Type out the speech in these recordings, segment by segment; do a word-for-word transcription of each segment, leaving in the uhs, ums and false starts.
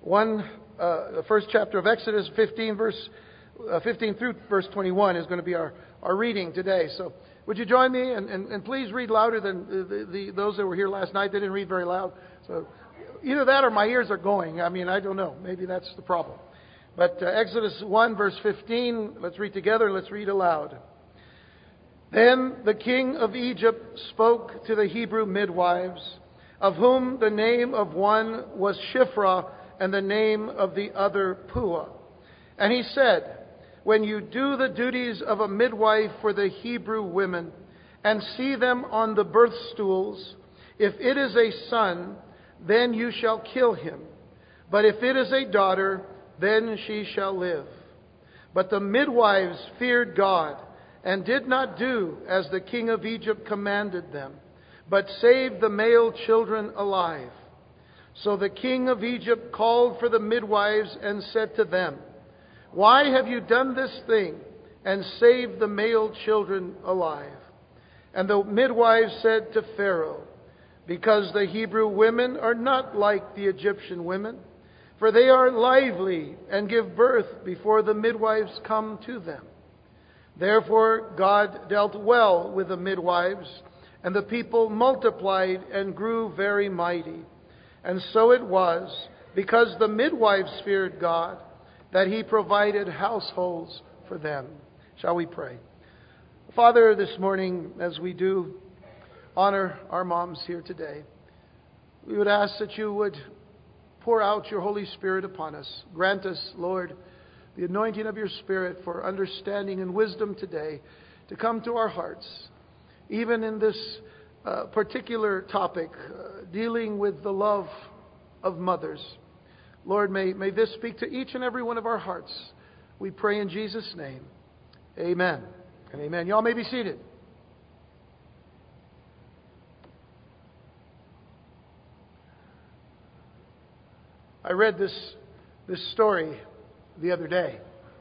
one, uh, the first chapter of Exodus, fifteen verse uh, fifteen through verse twenty-one is going to be our, our reading today. So would you join me? And, and, and please read louder than the, the, the, those that were here last night. They didn't read very loud. So either that or my ears are going. I mean, I don't know. Maybe that's the problem. But uh, Exodus one verse fifteen, let's read together. Let's read aloud. Then the king of Egypt spoke to the Hebrew midwives, of whom the name of one was Shiphrah and the name of the other Puah. And he said, when you do the duties of a midwife for the Hebrew women and see them on the birth stools, if it is a son, then you shall kill him. But if it is a daughter, then she shall live. But the midwives feared God and did not do as the king of Egypt commanded them, but saved the male children alive. So the king of Egypt called for the midwives and said to them, why have you done this thing and saved the male children alive? And the midwives said to Pharaoh, because the Hebrew women are not like the Egyptian women, for they are lively and give birth before the midwives come to them. Therefore God dealt well with the midwives, and the people multiplied and grew very mighty. And so it was, because the midwives feared God, that He provided households for them. Shall we pray? Father, this morning, as we do honor our moms here today, we would ask that you would pour out your Holy Spirit upon us. Grant us, Lord, the anointing of your Spirit for understanding and wisdom today to come to our hearts, even in this uh, particular topic, uh, dealing with the love of mothers. Lord, may, may this speak to each and every one of our hearts. We pray in Jesus' name. Amen and amen. Y'all may be seated. I read this, this story the other day.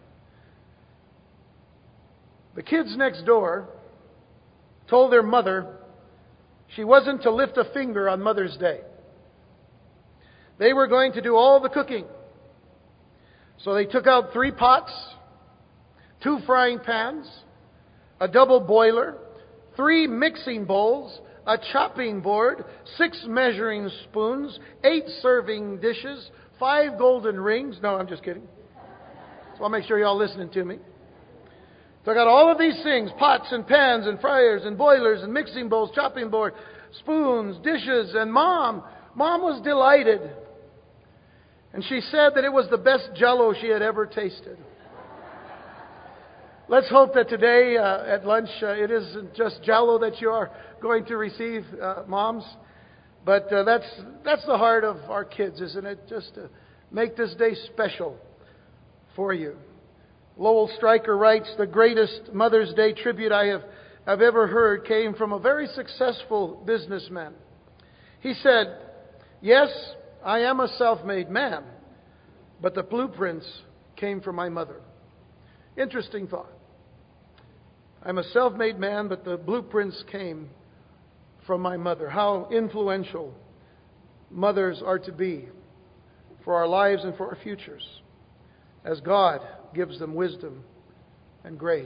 The kids next door told their mother she wasn't to lift a finger on Mother's Day. They were going to do all the cooking. So they took out three pots, two frying pans, a double boiler, three mixing bowls, a chopping board, six measuring spoons, eight serving dishes, five golden rings. No, I'm just kidding. So I'll make sure you're all listening to me. Took out all of these things, pots and pans and fryers and boilers and mixing bowls, chopping board, spoons, dishes, and Mom, Mom was delighted. And she said that it was the best Jell-O she had ever tasted. Let's hope that today uh, at lunch uh, it isn't just Jell-O that you are going to receive, uh, moms. But uh, that's that's the heart of our kids, isn't it? Just to make this day special for you. Lowell Stryker writes, the greatest Mother's Day tribute I have, have ever heard came from a very successful businessman. He said, yes, I am a self-made man, but the blueprints came from my mother. Interesting thought. I'm a self-made man, but the blueprints came from my mother. How influential mothers are to be for our lives and for our futures, as God gives them wisdom and grace.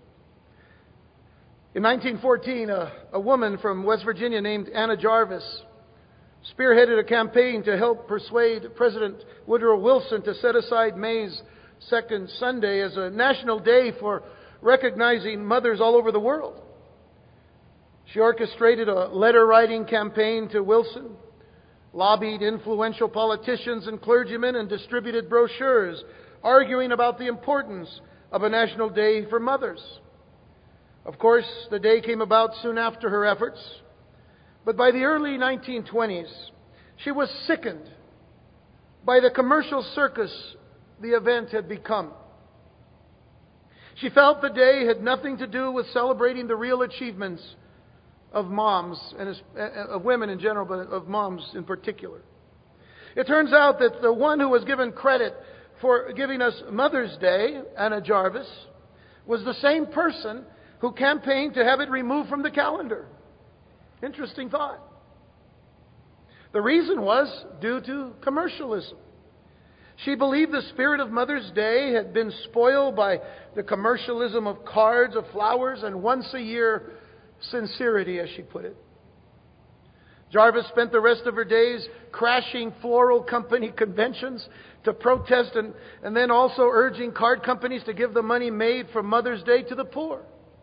In nineteen fourteen, a, a woman from West Virginia named Anna Jarvis spearheaded a campaign to help persuade President Woodrow Wilson to set aside May's second Sunday as a national day for recognizing mothers all over the world. She orchestrated a letter-writing campaign to Wilson, lobbied influential politicians and clergymen, and distributed brochures arguing about the importance of a national day for mothers. Of course, the day came about soon after her efforts. But by the early nineteen twenties, she was sickened by the commercial circus the event had become. She felt the day had nothing to do with celebrating the real achievements of moms, and of women in general, but of moms in particular. It turns out that the one who was given credit for giving us Mother's Day, Anna Jarvis, was the same person who campaigned to have it removed from the calendar. Interesting thought. The reason was due to commercialism. She believed the spirit of Mother's Day had been spoiled by the commercialism of cards, of flowers, and once a year sincerity, as she put it. Jarvis spent the rest of her days crashing floral company conventions to protest and, and then also urging card companies to give the money made from Mother's Day to the poor.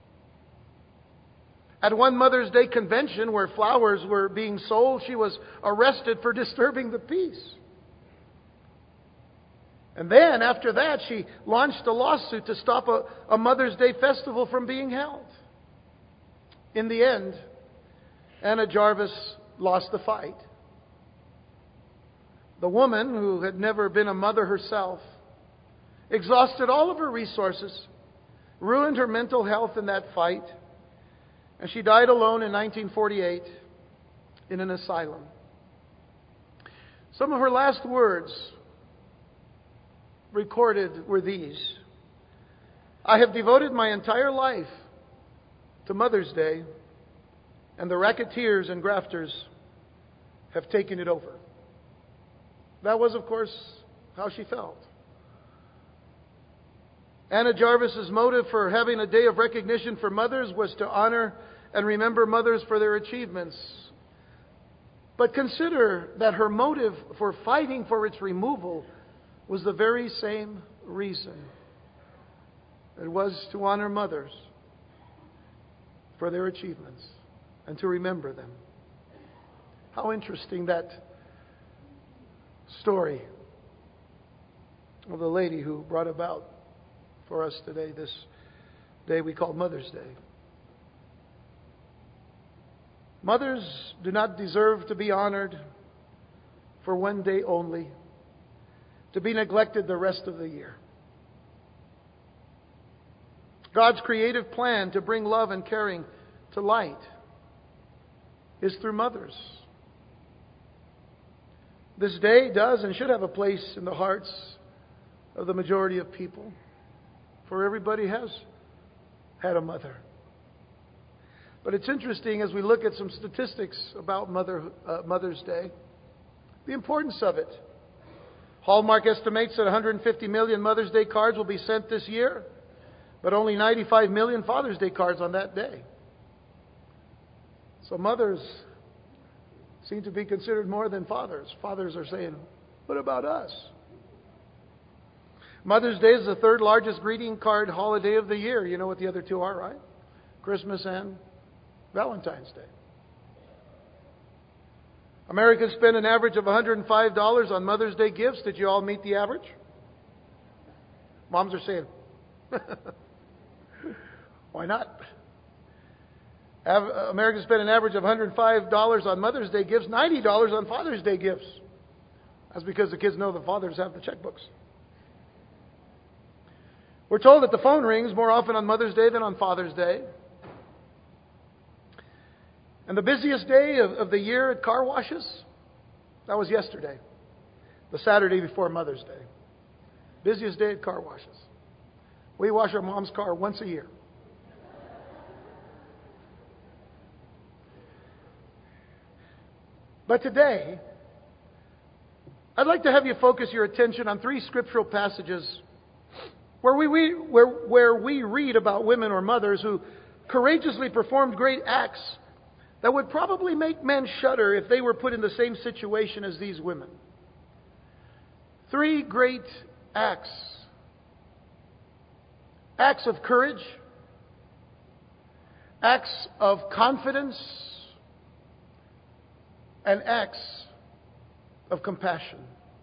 At one Mother's Day convention where flowers were being sold, she was arrested for disturbing the peace. And then, after that, she launched a lawsuit to stop a, a Mother's Day festival from being held. In the end, Anna Jarvis lost the fight. The woman, who had never been a mother herself, exhausted all of her resources, ruined her mental health in that fight, and she died alone in nineteen forty-eight in an asylum. Some of her last words recorded were these: "I have devoted my entire life to Mother's Day, and the racketeers and grafters have taken it over." That was, of course, how she felt. Anna Jarvis's motive for having a day of recognition for mothers was to honor and remember mothers for their achievements. But consider that her motive for fighting for its removal was the very same reason. It was to honor mothers for their achievements and to remember them. How interesting that story of the lady who brought about for us today this day we call Mother's Day. Mothers do not deserve to be honored for one day only, to be neglected the rest of the year. God's creative plan to bring love and caring to light is through mothers. This day does and should have a place in the hearts of the majority of people, for everybody has had a mother. But it's interesting as we look at some statistics about Mother, uh, Mother's Day, the importance of it. Hallmark estimates that one hundred fifty million Mother's Day cards will be sent this year, but only ninety-five million Father's Day cards on that day. So mothers seem to be considered more than fathers. Fathers are saying, what about us? Mother's Day is the third largest greeting card holiday of the year. You know what the other two are, right? Christmas and Valentine's Day. Americans spend an average of one hundred five dollars on Mother's Day gifts. Did you all meet the average? Moms are saying, why not? Americans spend an average of one hundred five dollars on Mother's Day gifts, ninety dollars on Father's Day gifts. That's because the kids know the fathers have the checkbooks. We're told that the phone rings more often on Mother's Day than on Father's Day. And the busiest day of, of the year at car washes, that was yesterday, the Saturday before Mother's Day. Busiest day at car washes. We wash our mom's car once a year. But today, I'd like to have you focus your attention on three scriptural passages where we, we, where, where we read about women or mothers who courageously performed great acts that would probably make men shudder if they were put in the same situation as these women. Three great acts. Acts of courage, acts of confidence, and acts of compassion.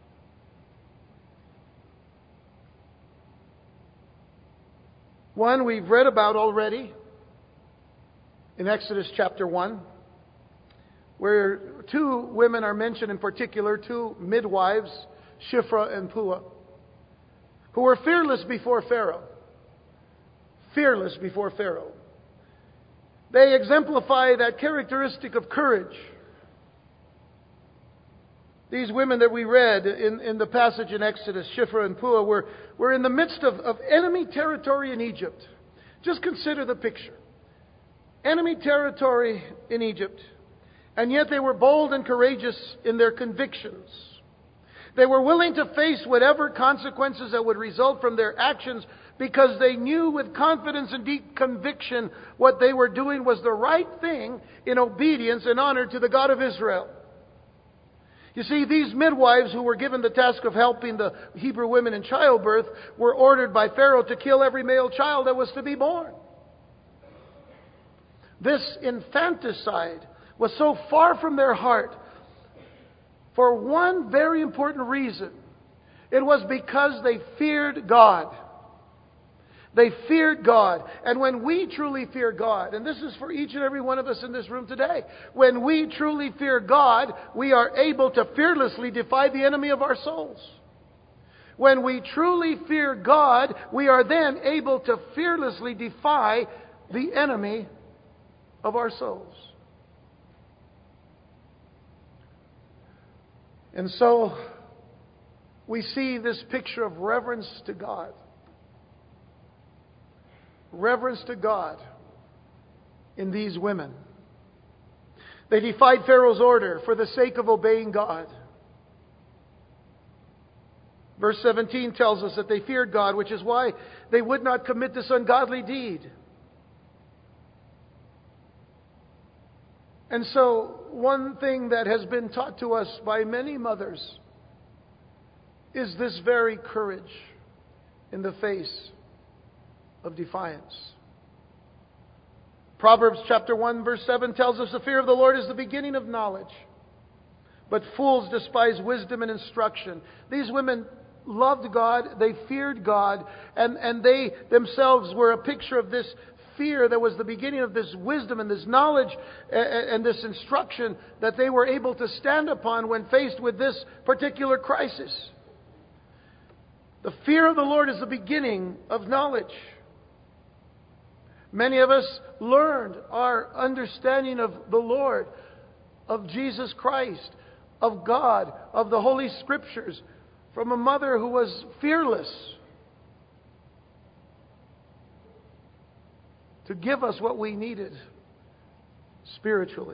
One we've read about already in Exodus chapter one, where two women are mentioned in particular, two midwives, Shiphrah and Puah, who were fearless before Pharaoh. Fearless before Pharaoh. They exemplify that characteristic of courage. These women that we read in, in the passage in Exodus, Shiphrah and Puah, were, were in the midst of, of enemy territory in Egypt. Just consider the picture. Enemy territory in Egypt. And yet they were bold and courageous in their convictions. They were willing to face whatever consequences that would result from their actions because they knew with confidence and deep conviction what they were doing was the right thing in obedience and honor to the God of Israel. You see, these midwives who were given the task of helping the Hebrew women in childbirth were ordered by Pharaoh to kill every male child that was to be born. This infanticide was so far from their heart for one very important reason. It was because they feared God. They feared God. And when we truly fear God, and this is for each and every one of us in this room today, when we truly fear God, we are able to fearlessly defy the enemy of our souls. When we truly fear God, we are then able to fearlessly defy the enemy of our souls. And so, we see this picture of reverence to God. Reverence to God in these women. They defied Pharaoh's order for the sake of obeying God. Verse seventeen tells us that they feared God, which is why they would not commit this ungodly deed. And so, one thing that has been taught to us by many mothers is this very courage in the face of defiance. Proverbs chapter one verse seven tells us the fear of the Lord is the beginning of knowledge, but fools despise wisdom and instruction. These women loved God, they feared God, and, and they themselves were a picture of this fear that was the beginning of this wisdom and this knowledge and, and this instruction that they were able to stand upon when faced with this particular crisis. The fear of the Lord is the beginning of knowledge. Many of us learned our understanding of the Lord, of Jesus Christ, of God, of the Holy Scriptures, from a mother who was fearless to give us what we needed spiritually.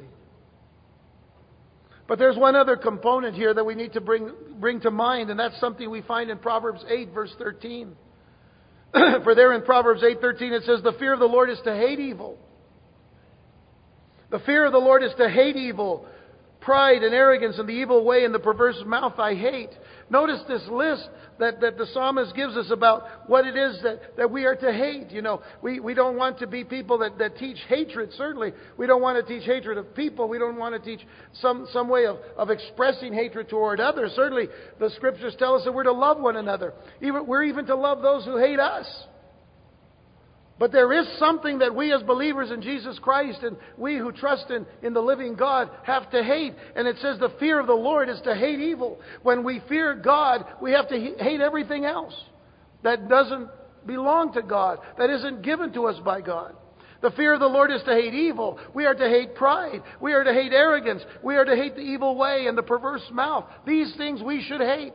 But there's one other component here that we need to bring, bring to mind, and that's something we find in Proverbs eight, verse thirteen. For there in Proverbs eight thirteen it says, the fear of the Lord is to hate evil. The fear of the Lord is to hate evil. Pride and arrogance and the evil way and the perverse mouth I hate. Notice this list that, that the psalmist gives us about what it is that, that we are to hate. You know, we, we don't want to be people that, that teach hatred, certainly. We don't want to teach hatred of people. We don't want to teach some, some way of, of expressing hatred toward others. Certainly, the Scriptures tell us that we're to love one another. Even, we're even to love those who hate us. But there is something that we as believers in Jesus Christ and we who trust in, in the living God have to hate. And it says the fear of the Lord is to hate evil. When we fear God, we have to hate everything else that doesn't belong to God, that isn't given to us by God. The fear of the Lord is to hate evil. We are to hate pride. We are to hate arrogance. We are to hate the evil way and the perverse mouth. These things we should hate.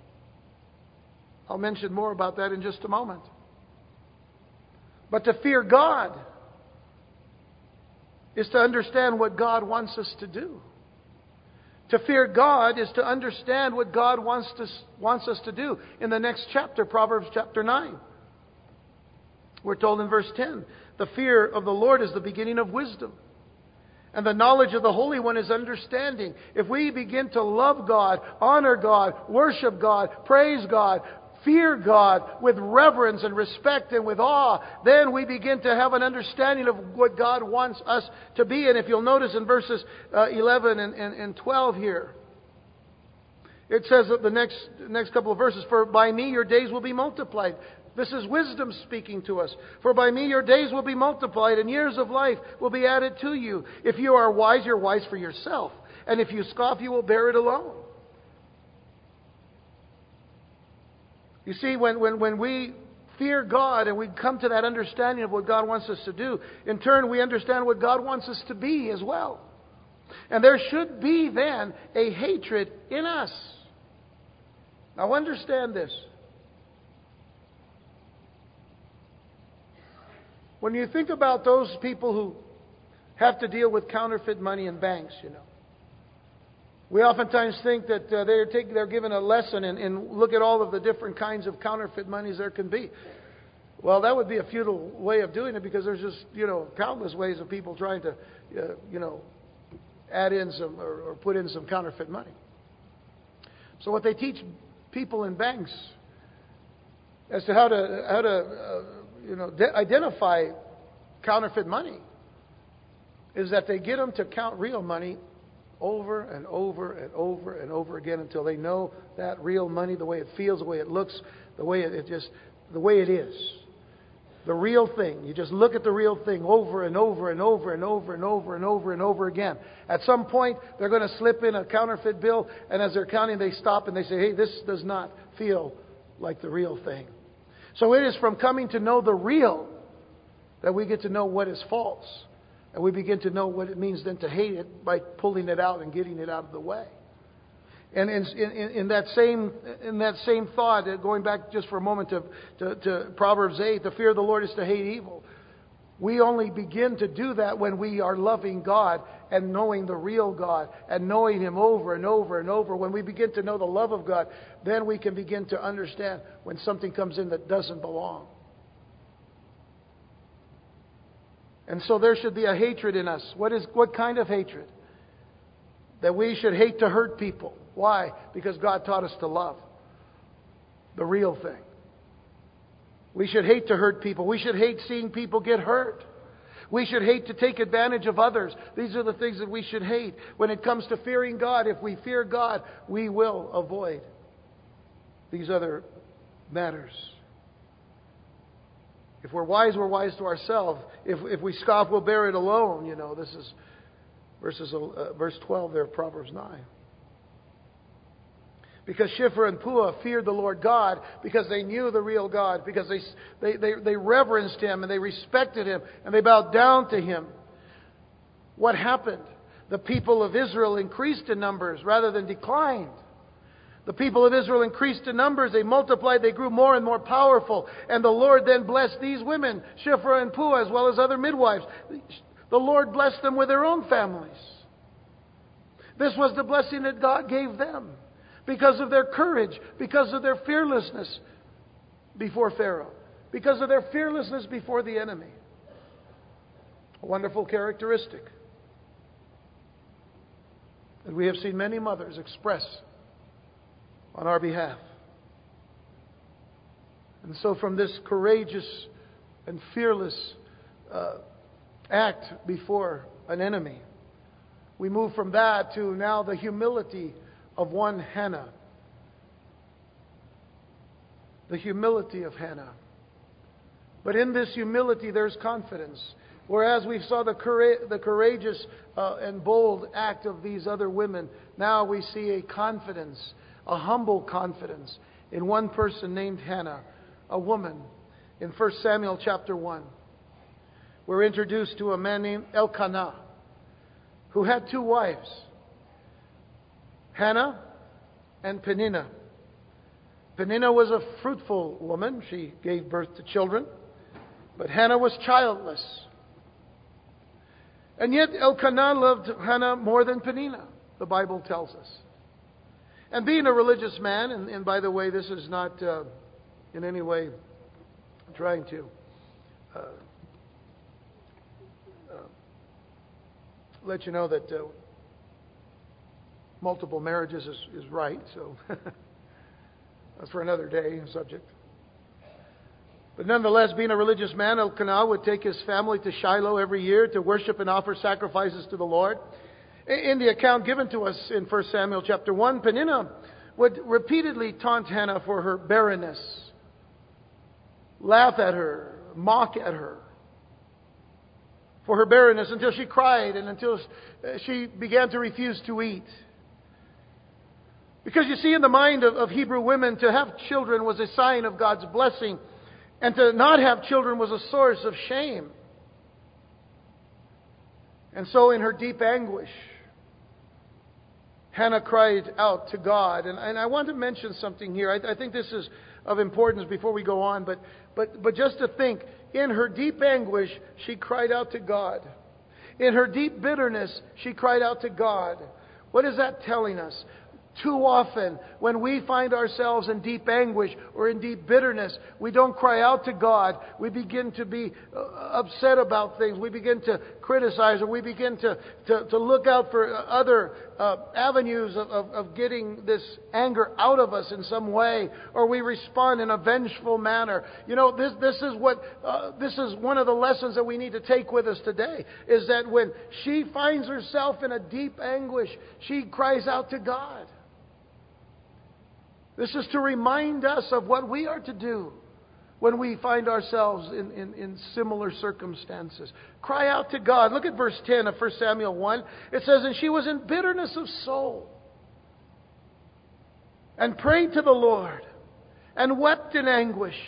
I'll mention more about that in just a moment. But to fear God is to understand what God wants us to do. To fear God is to understand what God wants to, wants us to do. In the next chapter, Proverbs chapter nine, we're told in verse ten, the fear of the Lord is the beginning of wisdom, and the knowledge of the Holy One is understanding. If we begin to love God, honor God, worship God, praise God, fear God with reverence and respect and with awe, then we begin to have an understanding of what God wants us to be. And if you'll notice in verses uh, eleven and, and, and twelve here, it says that the next, next couple of verses, for by me your days will be multiplied. This is wisdom speaking to us. For by me your days will be multiplied and years of life will be added to you. If you are wise, you're wise for yourself. And if you scoff, you will bear it alone. You see, when, when, when we fear God and we come to that understanding of what God wants us to do, in turn we understand what God wants us to be as well. And there should be then a hatred in us. Now understand this. When you think about those people who have to deal with counterfeit money in banks, you know, We oftentimes think that uh, they're taking, they're given a lesson and, and look at all of the different kinds of counterfeit monies there can be. Well, that would be a futile way of doing it, because there's just, you know, countless ways of people trying to, uh, you know, add in some or, or put in some counterfeit money. So what they teach people in banks as to how to how to uh, you know de- identify counterfeit money is that they get them to count real money over and over and over and over again until they know that real money, the way it feels, the way it looks, the way it, it just the way it is. The real thing. You just look at the real thing over and over and over and over and over and over and over again. At some point, they're going to slip in a counterfeit bill, and as they're counting, they stop and they say, hey, this does not feel like the real thing. So it is from coming to know the real that we get to know what is false. And we begin to know what it means then to hate it by pulling it out and getting it out of the way. And in, in, in that same in that same thought, going back just for a moment to, to, to Proverbs eight, the fear of the Lord is to hate evil. We only begin to do that when we are loving God and knowing the real God and knowing Him over and over and over. When we begin to know the love of God, then we can begin to understand when something comes in that doesn't belong. And so there should be a hatred in us. What is what kind of hatred? That we should hate to hurt people. Why? Because God taught us to love the real thing. We should hate to hurt people. We should hate seeing people get hurt. We should hate to take advantage of others. These are the things that we should hate. When it comes to fearing God, if we fear God, we will avoid these other matters. If we're wise, we're wise to ourselves. If if we scoff, we'll bear it alone. You know, this is verses uh, verse twelve there of Proverbs nine. Because Shiphrah and Puah feared the Lord God, because they knew the real God, because they, they, they, they reverenced Him and they respected Him and they bowed down to Him. What happened? The people of Israel increased in numbers rather than declined. The people of Israel increased in numbers. They multiplied. They grew more and more powerful. And the Lord then blessed these women, Shiphrah and Puah, as well as other midwives. The Lord blessed them with their own families. This was the blessing that God gave them. Because of their courage, because of their fearlessness before Pharaoh, because of their fearlessness before the enemy. A wonderful characteristic that we have seen many mothers express on our behalf. And so from this courageous and fearless uh, act before an enemy, we move from that to now the humility of one Hannah. The humility of Hannah. But in this humility there's confidence. Whereas we saw the, coura- the courageous uh, and bold act of these other women, now we see a confidence, a humble confidence in one person named Hannah, a woman. In First Samuel chapter one, we're introduced to a man named Elkanah, who had two wives, Hannah and Peninnah. Peninnah was a fruitful woman. She gave birth to children. But Hannah was childless. And yet Elkanah loved Hannah more than Peninnah, the Bible tells us. And being a religious man, and, and by the way, this is not uh, in any way trying to uh, uh, let you know that uh, multiple marriages is, is right, so that's for another day subject. But nonetheless, being a religious man, Elkanah would take his family to Shiloh every year to worship and offer sacrifices to the Lord. In the account given to us in First Samuel chapter one, Peninnah would repeatedly taunt Hannah for her barrenness, laugh at her, mock at her for her barrenness, until she cried and until she began to refuse to eat. Because you see, in the mind of, of Hebrew women, to have children was a sign of God's blessing. And to not have children was a source of shame. And so in her deep anguish, Hannah cried out to God. And, and I want to mention something here. I, I think this is of importance before we go on. But, but, but just to think, in her deep anguish, she cried out to God. In her deep bitterness, she cried out to God. What is that telling us? Too often, when we find ourselves in deep anguish or in deep bitterness, we don't cry out to God. We begin to be uh, upset about things. We begin to criticize, or we begin to, to, to look out for other uh, avenues of, of, of getting this anger out of us in some way, or we respond in a vengeful manner. You know, this this is what uh, this is one of the lessons that we need to take with us today. Is that when she finds herself in a deep anguish, she cries out to God. This is to remind us of what we are to do when we find ourselves in, in, in similar circumstances. Cry out to God. Look at verse ten of First Samuel one. It says, "And she was in bitterness of soul, and prayed to the Lord, and wept in anguish.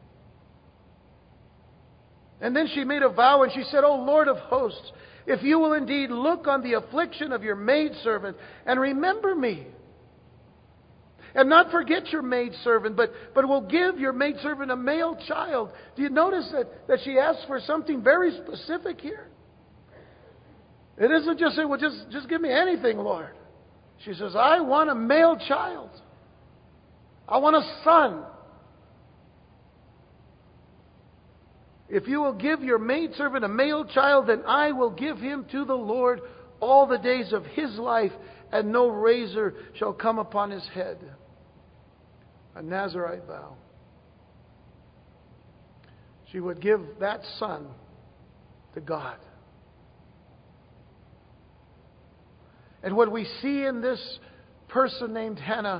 And then she made a vow, and she said, O Lord of hosts, if you will indeed look on the affliction of your maidservant, and remember me, and not forget your maidservant, but, but will give your maidservant a male child." Do you notice that, that she asks for something very specific here? It isn't just say, well, just, just give me anything, Lord. She says, I want a male child. I want a son. If you will give your maidservant a male child, then I will give him to the Lord all the days of his life, and no razor shall come upon his head. A Nazirite vow. She would give that son to God. And what we see in this person named Hannah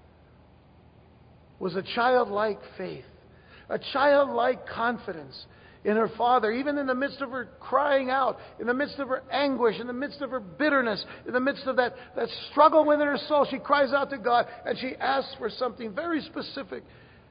was a childlike faith, a childlike confidence in her father, even in the midst of her crying out, in the midst of her anguish, in the midst of her bitterness, in the midst of that, that struggle within her soul. She cries out to God, and she asks for something very specific.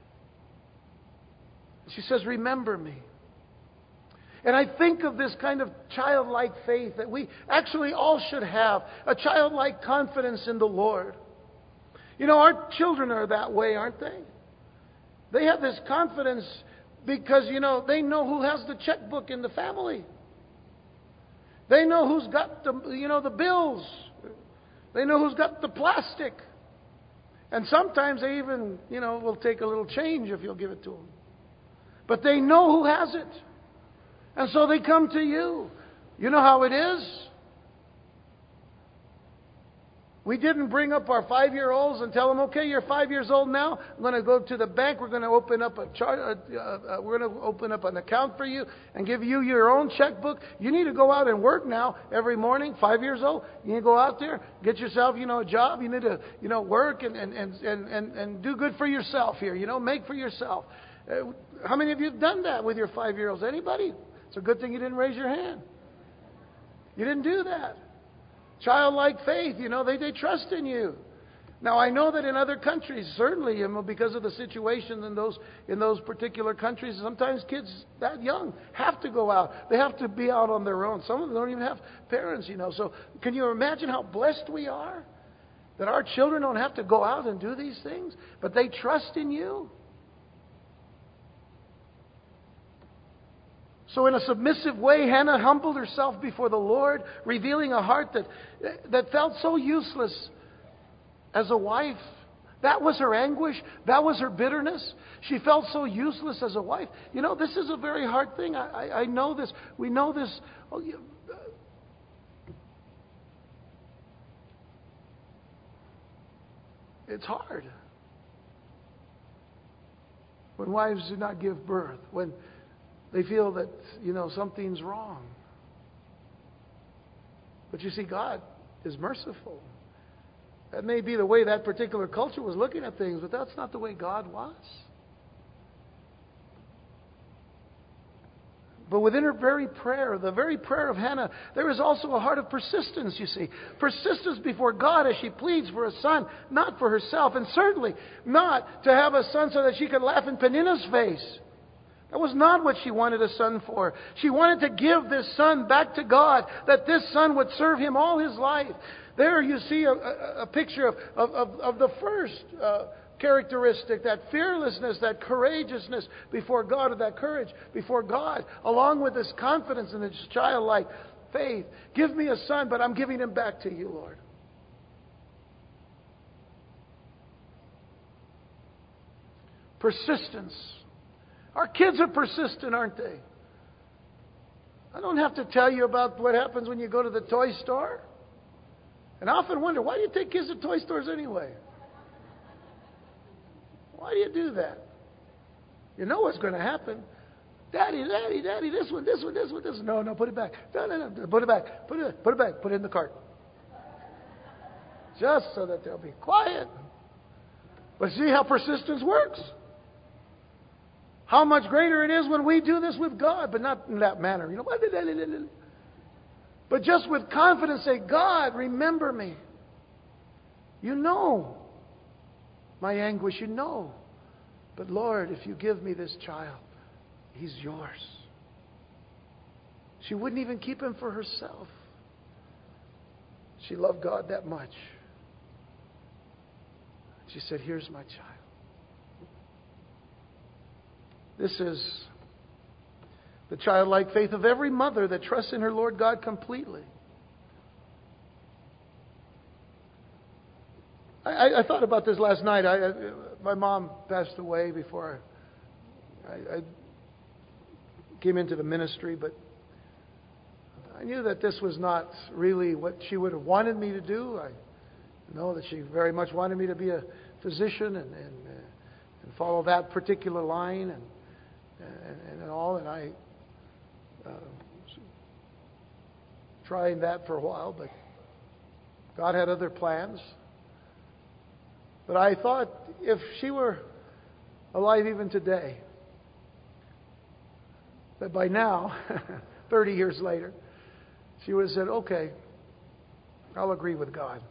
She says, remember me. And I think of this kind of childlike faith that we actually all should have, a childlike confidence in the Lord. You know, our children are that way, aren't they? They have this confidence because, you know, they know who has the checkbook in the family. They know who's got the, you know, the bills. They know who's got the plastic. And sometimes they even, you know, will take a little change if you'll give it to them. But they know who has it. And so they come to you. You know how it is? We didn't bring up our five-year-olds and tell them, okay, you're five years old now. I'm going to go to the bank. We're going to open up a chart. Uh, uh, we're going to open up an account for you and give you your own checkbook. You need to go out and work now every morning. Five years old, you need to go out there, get yourself, you know, a job. You need to, you know, work and and and and, and do good for yourself here. You know, make for yourself. Uh, how many of you have done that with your five-year-olds? Anybody? It's a good thing you didn't raise your hand. You didn't do that. Childlike faith, you know, they, they trust in you. Now, I know that in other countries, certainly, you know, because of the situation in those in those particular countries, sometimes kids that young have to go out. They have to be out on their own. Some of them don't even have parents, you know. So can you imagine how blessed we are? That our children don't have to go out and do these things, but they trust in you. So in a submissive way, Hannah humbled herself before the Lord, revealing a heart that, that felt so useless as a wife. That was her anguish. That was her bitterness. She felt so useless as a wife. You know, this is a very hard thing. I, I, I know this. We know this. Oh, you, uh, it's hard. When wives do not give birth. When they feel that, you know, something's wrong. But you see, God is merciful. That may be the way that particular culture was looking at things, but that's not the way God was. But within her very prayer, the very prayer of Hannah, there is also a heart of persistence, you see. Persistence before God as she pleads for a son, not for herself, and certainly not to have a son so that she could laugh in Peninnah's face. That was not what she wanted a son for. She wanted to give this son back to God, that this son would serve him all his life. There you see a, a, a picture of, of, of the first uh, characteristic, that fearlessness, that courageousness before God, or that courage before God, along with this confidence and this childlike faith. Give me a son, but I'm giving him back to you, Lord. Persistence. Our kids are persistent, aren't they? I don't have to tell you about what happens when you go to the toy store. And I often wonder, why do you take kids to toy stores anyway? Why do you do that? You know what's going to happen. Daddy, Daddy, Daddy, this one, this one, this one, this one. No, no, put it back. No, no, no, put it back. Put it, put it back. Put it in the cart. Just so that they'll be quiet. But see how persistence works. How much greater it is when we do this with God, but not in that manner. You know, but just with confidence say, God, remember me. You know my anguish, you know. But Lord, if you give me this child, he's yours. She wouldn't even keep him for herself. She loved God that much. She said, here's my child. This is the childlike faith of every mother that trusts in her Lord God completely. I, I thought about this last night. I, I, my mom passed away before I, I came into the ministry, but I knew that this was not really what she would have wanted me to do. I know that she very much wanted me to be a physician and, and, uh, and follow that particular line and and, and all, and I uh, tried that for a while, but God had other plans. But I thought if she were alive even today, that by now, thirty years later, she would have said, okay, I'll agree with God.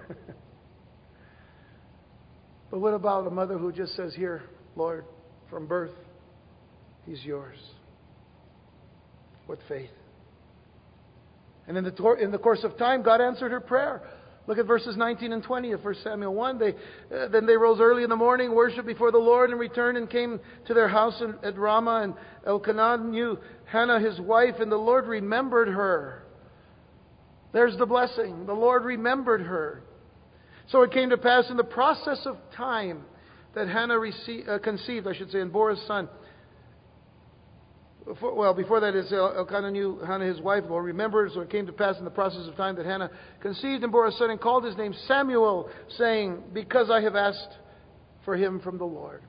But what about a mother who just says, here, Lord, from birth, he's yours. What faith. And in the, tor- in the course of time, God answered her prayer. Look at verses nineteen and twenty of First Samuel one. They, uh, then they rose early in the morning, worshipped before the Lord, and returned and came to their house in, at Ramah. And Elkanah knew Hannah his wife, and the Lord remembered her. There's the blessing. The Lord remembered her. So it came to pass in the process of time that Hannah received, uh, conceived, I should say, and bore a son. Before, well, before that is Elkanah knew Hannah his wife. Well, remember, so it came to pass in the process of time that Hannah conceived and bore a son and called his name Samuel, saying, because I have asked for him from the Lord.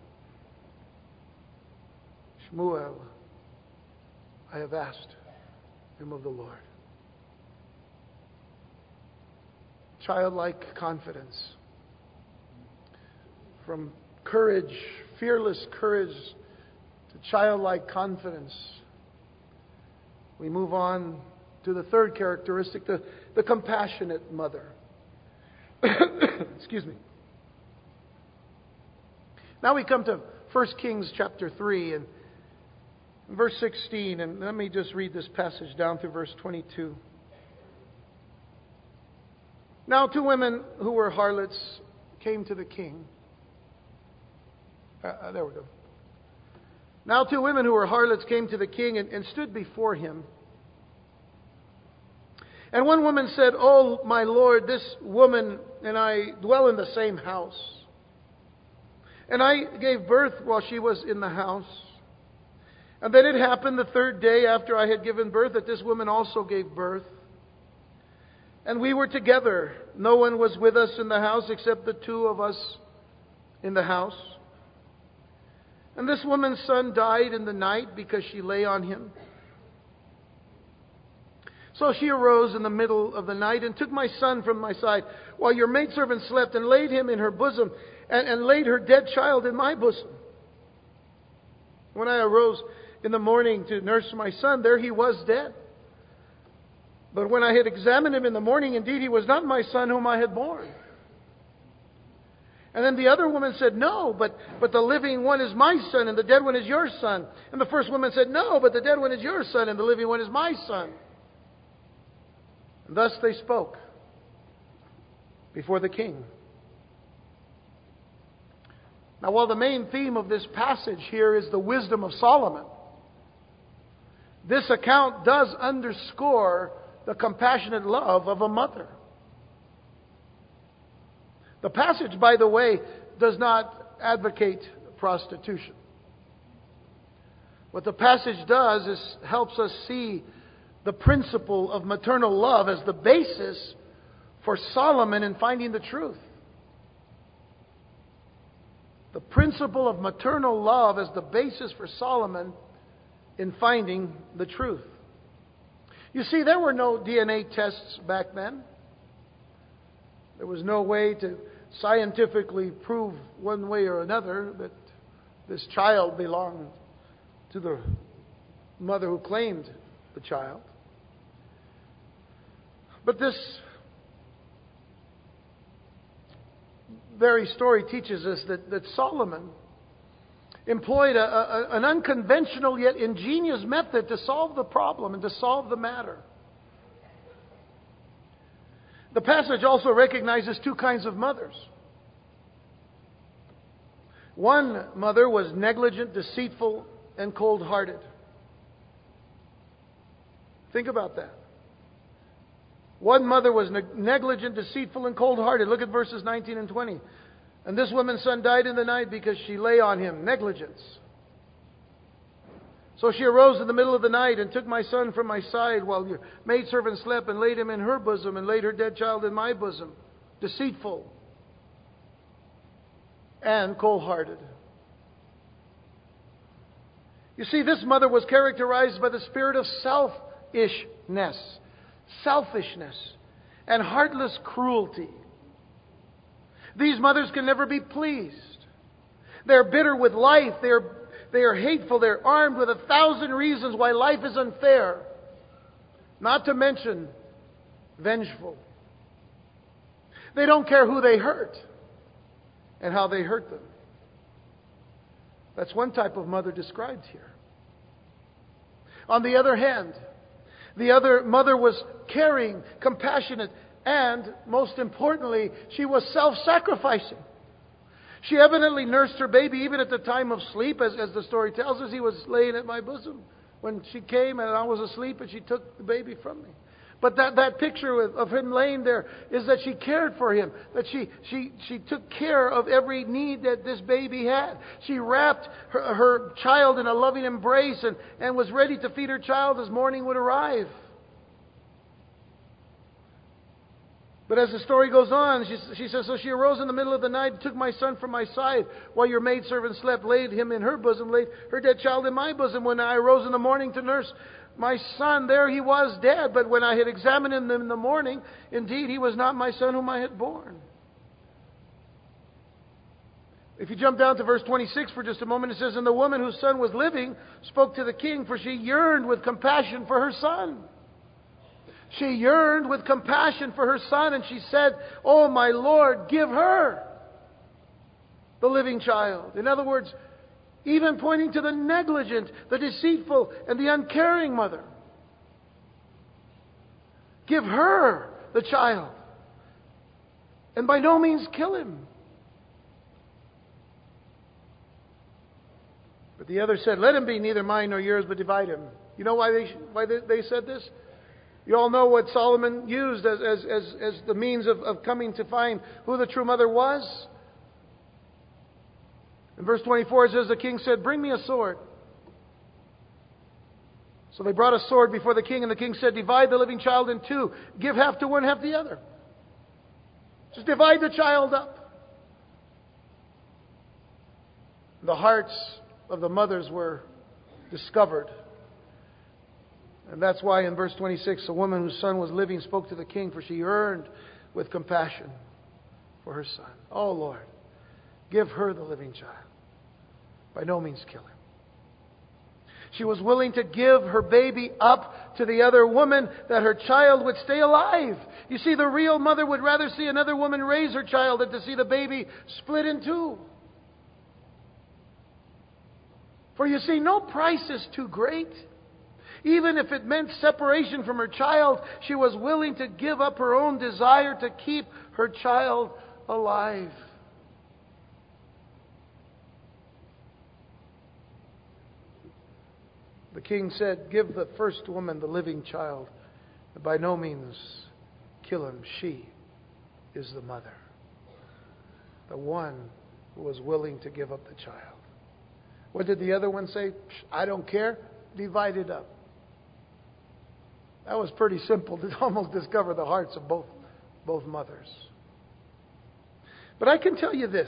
Shmuel, I have asked him of the Lord. Childlike confidence. From courage, fearless courage, to childlike confidence. We move on to the third characteristic, the, the compassionate mother. Excuse me. Now we come to First Kings chapter three and verse sixteen. And let me just read this passage down through verse twenty-two. Now two women who were harlots came to the king. Uh, uh, there we go. Now two women who were harlots came to the king and, and stood before him. And one woman said, "Oh, my lord, this woman and I dwell in the same house. And I gave birth while she was in the house. And then it happened the third day after I had given birth that this woman also gave birth. And we were together. No one was with us in the house except the two of us in the house. And this woman's son died in the night because she lay on him. So she arose in the middle of the night and took my son from my side while your maidservant slept and laid him in her bosom and, and laid her dead child in my bosom. When I arose in the morning to nurse my son, there he was dead. But when I had examined him in the morning, indeed he was not my son whom I had born." And then the other woman said, "No, but, but the living one is my son and the dead one is your son." And the first woman said, "No, but the dead one is your son and the living one is my son." And thus they spoke before the king. Now, while the main theme of this passage here is the wisdom of Solomon, this account does underscore the compassionate love of a mother. The passage, by the way, does not advocate prostitution. What the passage does is helps us see the principle of maternal love as the basis for Solomon in finding the truth. The principle of maternal love as the basis for Solomon in finding the truth. You see, there were no D N A tests back then. There was no way to scientifically prove one way or another that this child belonged to the mother who claimed the child. But this very story teaches us that, that Solomon employed a, a, an unconventional yet ingenious method to solve the problem and to solve the matter. The passage also recognizes two kinds of mothers. One mother was negligent, deceitful, and cold-hearted. Think about that. One mother was neg- negligent, deceitful, and cold-hearted. Look at verses nineteen and twenty. And this woman's son died in the night because she lay on him. Negligence. So she arose in the middle of the night and took my son from my side while your maidservant slept and laid him in her bosom and laid her dead child in my bosom. Deceitful and cold-hearted. You see, this mother was characterized by the spirit of selfishness, selfishness, and heartless cruelty. These mothers can never be pleased. They're bitter with life. They're, they are hateful. They're armed with a thousand reasons why life is unfair. Not to mention vengeful. They don't care who they hurt and how they hurt them. That's one type of mother described here. On the other hand, the other mother was caring, compassionate, and, most importantly, she was self-sacrificing. She evidently nursed her baby even at the time of sleep, as, as the story tells us. He was laying at my bosom when she came and I was asleep and she took the baby from me. But that, that picture of, of him laying there is that she cared for him, that she, she, she took care of every need that this baby had. She wrapped her, her child in a loving embrace and, and was ready to feed her child as morning would arrive. But as the story goes on, she, she says, so she arose in the middle of the night, took my son from my side, while your maidservant slept, laid him in her bosom, laid her dead child in my bosom. When I arose in the morning to nurse my son, there he was dead. But when I had examined him in the morning, indeed he was not my son whom I had born. If you jump down to verse twenty-six for just a moment, it says, and the woman whose son was living spoke to the king, for she yearned with compassion for her son. She yearned with compassion for her son, and she said, oh, my Lord, give her the living child. In other words, even pointing to the negligent, the deceitful, and the uncaring mother. Give her the child. And by no means kill him. But the other said, let him be neither mine nor yours, but divide him. You know why they, why they, they said this? You all know what Solomon used as, as, as, as the means of, of coming to find who the true mother was. In verse twenty-four it says, the king said, bring me a sword. So they brought a sword before the king, and the king said, divide the living child in two. Give half to one, half to the other. Just divide the child up. The hearts of the mothers were discovered. And that's why in verse twenty-six, a woman whose son was living spoke to the king, for she yearned with compassion for her son. Oh Lord, give her the living child. By no means kill him. She was willing to give her baby up to the other woman that her child would stay alive. You see, the real mother would rather see another woman raise her child than to see the baby split in two. For you see, no price is too great. Even if it meant separation from her child, she was willing to give up her own desire to keep her child alive. The king said, give the first woman the living child, but by no means kill him. She is the mother, the one who was willing to give up the child. What did the other one say? I don't care. Divide it up. That was pretty simple to almost discover the hearts of both, both mothers. But I can tell you this.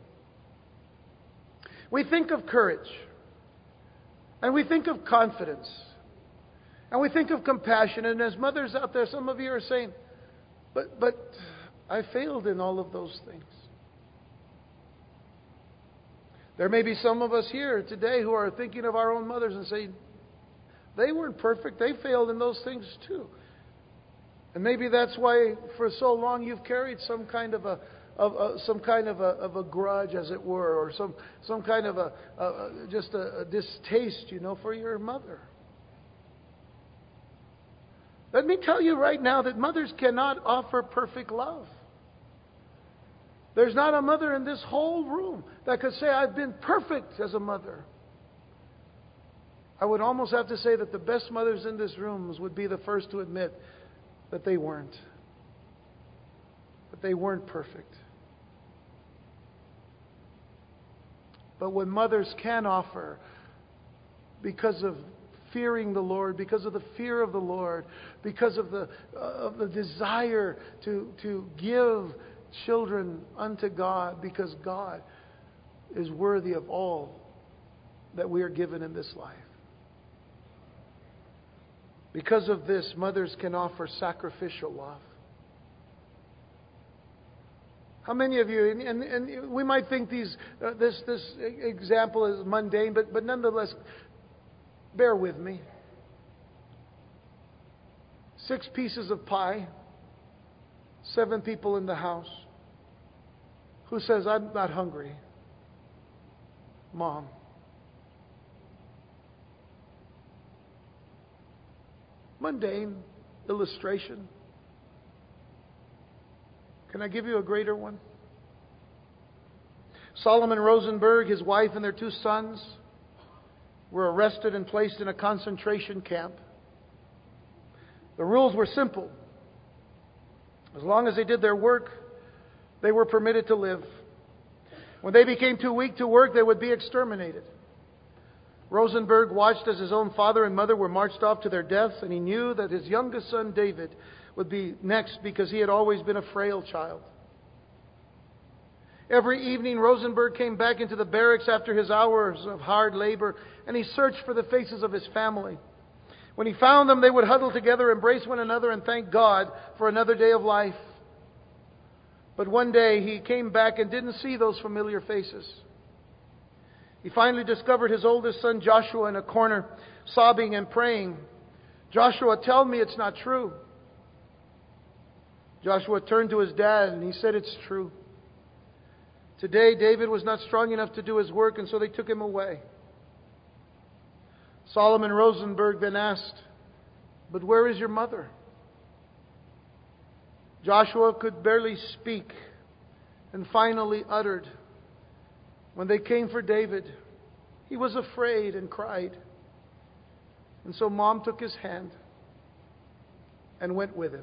We think of courage. And we think of confidence. And we think of compassion. And as mothers out there, some of you are saying, but, but I failed in all of those things. There may be some of us here today who are thinking of our own mothers and saying, they weren't perfect. They failed in those things too. And maybe that's why for so long you've carried some kind of a, of a some kind of a, of a grudge, as it were, or some some kind of a, a just a, a distaste, you know, for your mother. Let me tell you right now that mothers cannot offer perfect love. There's not a mother in this whole room that could say, I've been perfect as a mother. I would almost have to say that the best mothers in this room would be the first to admit that they weren't. That they weren't perfect. But what mothers can offer, because of fearing the Lord, because of the fear of the Lord, because of the uh, of the desire to to give children unto God, because God is worthy of all that we are given in this life. Because of this, mothers can offer sacrificial love. How many of you, and, and, and we might think these uh, this this example is mundane, but, but nonetheless, bear with me. Six pieces of pie, seven people in the house. Who says, I'm not hungry? Mom. Mundane illustration. Can I give you a greater one? Solomon Rosenberg, his wife, and their two sons were arrested and placed in a concentration camp. The rules were simple. As long as they did their work, they were permitted to live. When they became too weak to work, they would be exterminated. Rosenberg watched as his own father and mother were marched off to their deaths, and he knew that his youngest son, David, would be next because he had always been a frail child. Every evening, Rosenberg came back into the barracks after his hours of hard labor, and he searched for the faces of his family. When he found them, they would huddle together, embrace one another, and thank God for another day of life. But one day, he came back and didn't see those familiar faces. He finally discovered his oldest son, Joshua, in a corner, sobbing and praying. Joshua, tell me it's not true. Joshua turned to his dad and he said, it's true. Today, David was not strong enough to do his work, and so they took him away. Solomon Rosenberg then asked, but where is your mother? Joshua could barely speak and finally uttered, when they came for David, he was afraid and cried. And so Mom took his hand and went with him.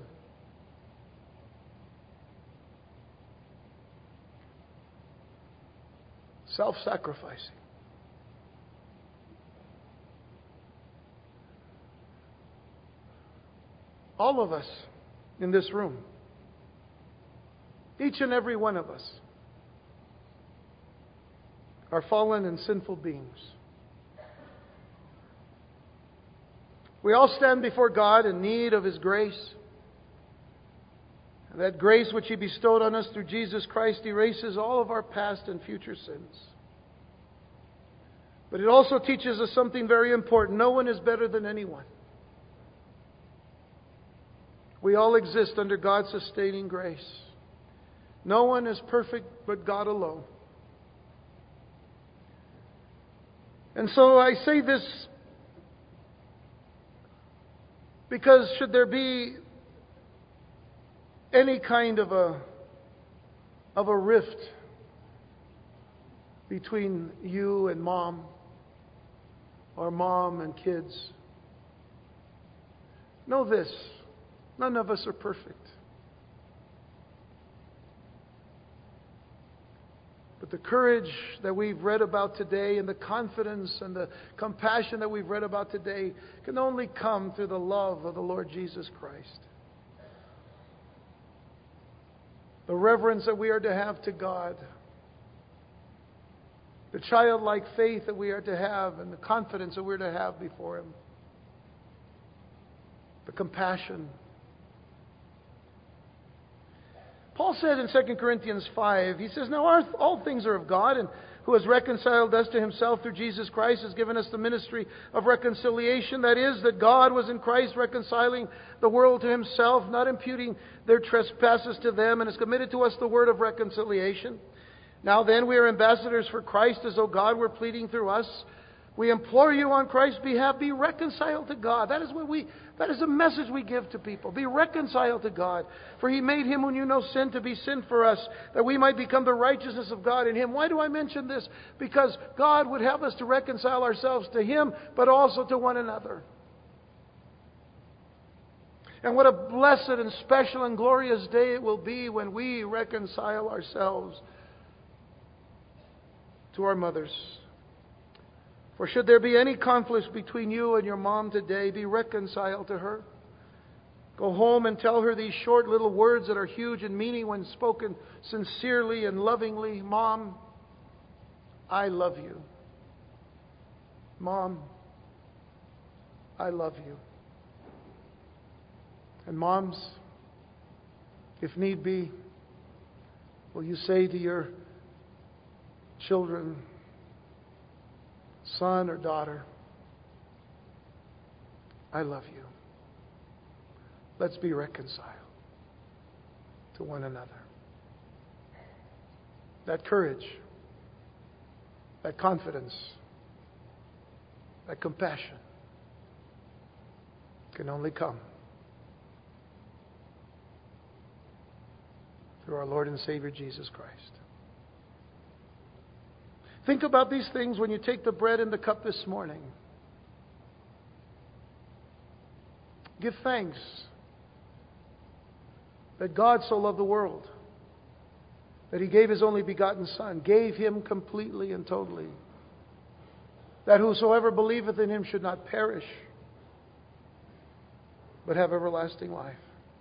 Self-sacrificing. All of us in this room, each and every one of us, are fallen and sinful beings. We all stand before God in need of His grace. And that grace which He bestowed on us through Jesus Christ erases all of our past and future sins. But it also teaches us something very important. No one is better than anyone. We all exist under God's sustaining grace. No one is perfect but God alone. And so I say this because should there be any kind of a of a rift between you and Mom, or Mom and kids, know this: none of us are perfect. But the courage that we've read about today and the confidence and the compassion that we've read about today can only come through the love of the Lord Jesus Christ. The reverence that we are to have to God. The childlike faith that we are to have and the confidence that we're to have before Him. The compassion. Paul said in Second Corinthians five, he says, "Now our, all things are of God, and who has reconciled us to Himself through Jesus Christ, has given us the ministry of reconciliation. That is, that God was in Christ reconciling the world to Himself, not imputing their trespasses to them, and has committed to us the word of reconciliation. Now then, we are ambassadors for Christ, as though God were pleading through us. We implore you on Christ's behalf, be reconciled to God." That is what we, that is the message we give to people. Be reconciled to God. "For He made Him who knew no sin to be sin for us, that we might become the righteousness of God in Him." Why do I mention this? Because God would have us to reconcile ourselves to Him, but also to one another. And what a blessed and special and glorious day it will be when we reconcile ourselves to our mothers. "For should there be any conflict between you and your mom today, be reconciled to her. Go home and tell her these short little words that are huge in meaning when spoken sincerely and lovingly. Mom, I love you. Mom, I love you." And moms, if need be, will you say to your children, son or daughter, "I love you. Let's be reconciled to one another." That courage, that confidence, that compassion can only come through our Lord and Savior Jesus Christ. Think about these things when you take the bread and the cup this morning. Give thanks that God so loved the world, that He gave His only begotten Son, gave Him completely and totally, that whosoever believeth in Him should not perish, but have everlasting life.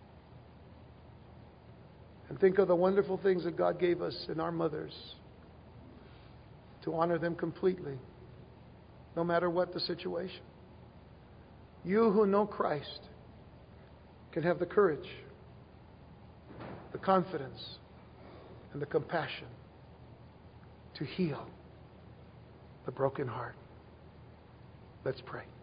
And think of the wonderful things that God gave us in our mothers, to honor them completely, no matter what the situation. You who know Christ can have the courage, the confidence, and the compassion to heal the broken heart. Let's pray.